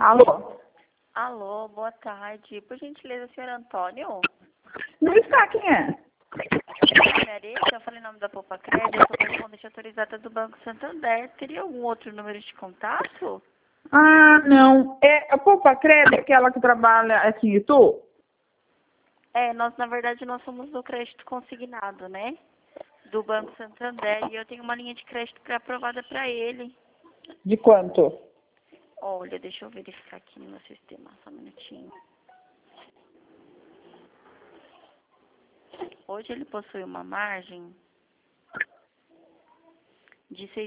Alô? Alô, boa tarde. Por gentileza, senhor Antônio? Não está, quem é? Eu falei em nome da Poupa Crédito, eu sou correspondente autorizada do Banco Santander. Teria algum outro número de contato? Ah, não. A Poupa Crédito é aquela que trabalha aqui em Itu? Na verdade, nós somos do crédito consignado, né? Do Banco Santander. E eu tenho uma linha de crédito aprovada para ele. De quanto? Olha, deixa eu verificar aqui no meu sistema, só um minutinho. Hoje ele possui uma margem de R$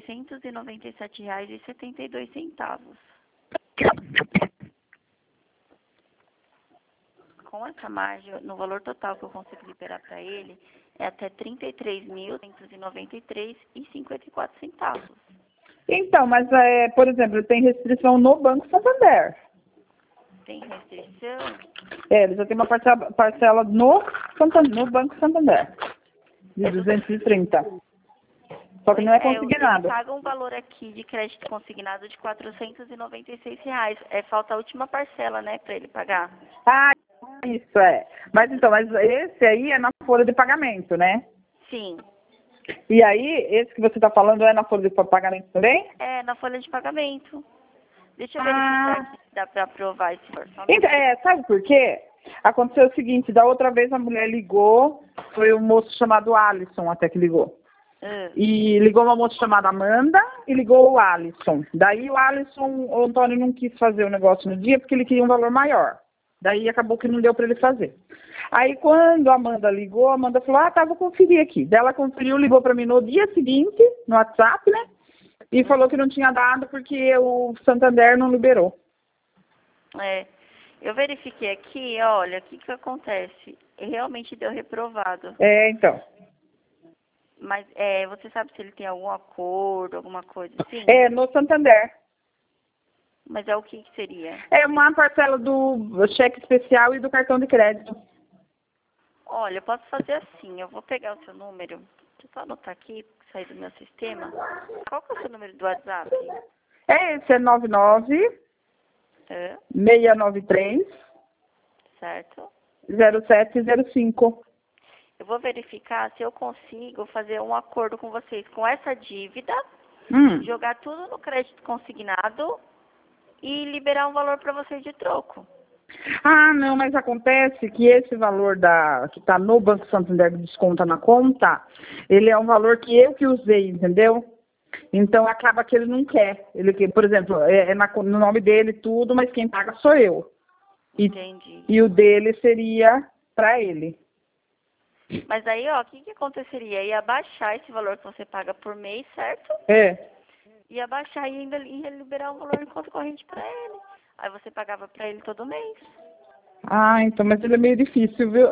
697,72. Com essa margem, no valor total que eu consigo liberar para ele, é até R$ 33.193,54. Então, mas, por exemplo, tem restrição no Banco Santander. Tem restrição? Ele já tem uma parcela no Banco Santander, de 230. Só que não é consignado. Ele paga um valor aqui de crédito consignado de R$ 496. Falta a última parcela, né, para ele pagar. Ah, isso é. Mas esse aí é na folha de pagamento, né? Sim. E aí, esse que você está falando é na folha de pagamento também? É, na folha de pagamento. Deixa eu verificar aqui se dá para aprovar esse orçamento. Então, sabe por quê? Aconteceu o seguinte, da outra vez a mulher ligou, foi um moço chamado Alisson até que ligou. E ligou uma moça chamada Amanda e ligou o Alisson. Daí o Antônio não quis fazer o negócio no dia porque ele queria um valor maior. Daí acabou que não deu para ele fazer. Aí quando a Amanda ligou, a Amanda falou, tá, vou conferir aqui. Daí ela conferiu, ligou para mim no dia seguinte, no WhatsApp, né? E falou que não tinha dado porque o Santander não liberou. Eu verifiquei aqui, olha, o que acontece? Realmente deu reprovado. Então. Mas você sabe se ele tem algum acordo, alguma coisa assim? No Santander. Mas o que seria? É uma parcela do cheque especial e do cartão de crédito. Olha, eu posso fazer assim, eu vou pegar o seu número, deixa eu só anotar aqui, sair do meu sistema. Qual que é o seu número do WhatsApp? Esse é 99 693 certo? 0705. Eu vou verificar se eu consigo fazer um acordo com vocês com essa dívida, jogar tudo no crédito consignado e liberar um valor para vocês de troco. Ah, não, mas acontece que esse valor que está no Banco Santander que desconta na conta, ele é um valor que eu que usei, entendeu? Então acaba que ele não quer. Por exemplo, no nome dele tudo, mas quem paga sou eu. Entendi. E o dele seria para ele. Mas aí, o que aconteceria? Ia baixar esse valor que você paga por mês, certo? Ia baixar e ainda ia liberar um valor em conta corrente para ele. Aí você pagava para ele todo mês. Ah, então, mas ele é meio difícil, viu?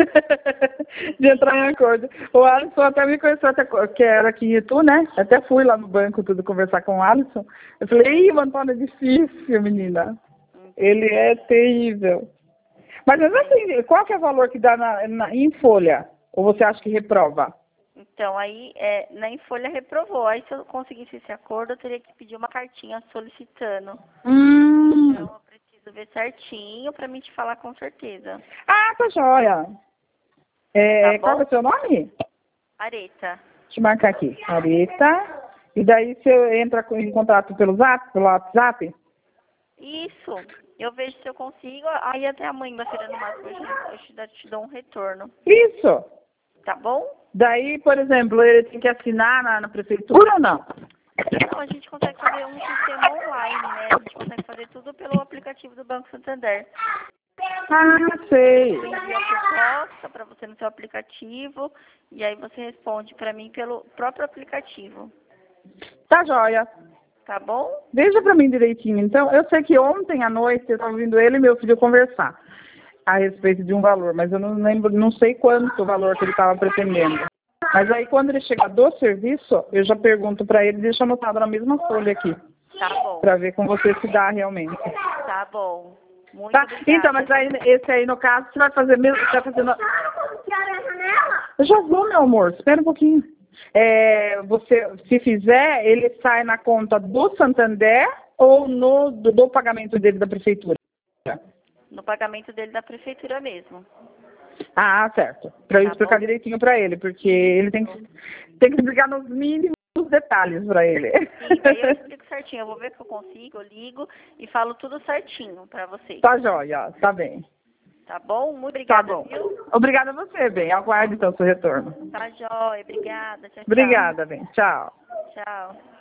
De entrar em acordo. O Alisson até me conheceu, que era aqui em Itu, né? Até fui lá no banco tudo conversar com o Alisson. Eu falei, o Antônio é difícil, menina. Ele é terrível. Mas assim, qual que é o valor que dá em folha? Ou você acha que reprova? Então, aí, na folha reprovou. Aí, se eu conseguisse esse acordo, eu teria que pedir uma cartinha solicitando. Então, eu preciso ver certinho para mim te falar com certeza. Ah, tá joia. Qual é o seu nome? Areta. Deixa eu marcar aqui. Areta. E daí você entra em contato pelo WhatsApp? Isso. Eu vejo se eu consigo. Aí, até amanhã, no máximo, eu te dou um retorno. Isso. Tá bom? Daí, por exemplo, ele tem que assinar na prefeitura ou não? Não, a gente consegue fazer um sistema online, né? A gente consegue fazer tudo pelo aplicativo do Banco Santander. Ah, sei. Eu envio a proposta para você no seu aplicativo e aí você responde para mim pelo próprio aplicativo. Tá joia. Tá bom? Veja para mim direitinho. Então, eu sei que ontem à noite eu estava ouvindo ele e meu filho conversar a respeito de um valor, mas eu não lembro, não sei quanto o valor que ele estava pretendendo. Mas aí quando ele chegar do serviço, eu já pergunto para ele, deixa anotado na mesma folha aqui. Tá bom. Para ver com você se dá realmente. Tá bom. Muito tá? Obrigada. Então, mas aí, esse aí no caso, você vai fazer mesmo, você vai fazer Eu já vou, meu amor, espera um pouquinho. Você, se fizer, ele sai na conta do Santander ou do pagamento dele da prefeitura? No pagamento dele da prefeitura mesmo. Ah, certo. Para eu explicar direitinho para ele, porque ele tem que explicar nos mínimos detalhes para ele. Sim, daí eu explico certinho. Eu vou ver se eu consigo, eu ligo e falo tudo certinho para vocês. Tá joia, tá bem. Tá bom? Muito obrigada, tá bom. Viu? Obrigada a você, bem. Aguarde então o seu retorno. Tá joia, obrigada. Tchau, tchau. Obrigada, bem. Tchau. Tchau.